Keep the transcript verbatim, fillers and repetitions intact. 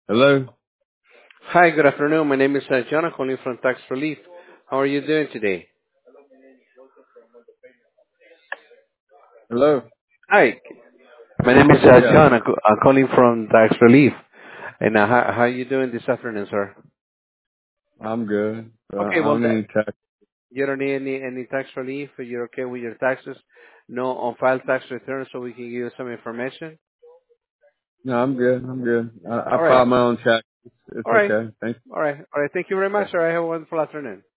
Hello. Hi, good afternoon. My name is uh, John. I'm calling from Tax Relief. How are you doing today? Hello. Hi, my name is uh, Yeah, John. I'm, co- I'm calling from Tax Relief. And uh, how, how are you doing this afternoon, sir? I'm good. Uh, Okay, I well, don't that, need tax. you don't need any, any tax relief. You're okay with your taxes. No on-file tax return, so we can give you some information. No, I'm good. I'm good. I, I All right, filed my own tax. It's, it's all right, okay. Thank all right, all right. Thank you very you. much, sir. I have a wonderful afternoon.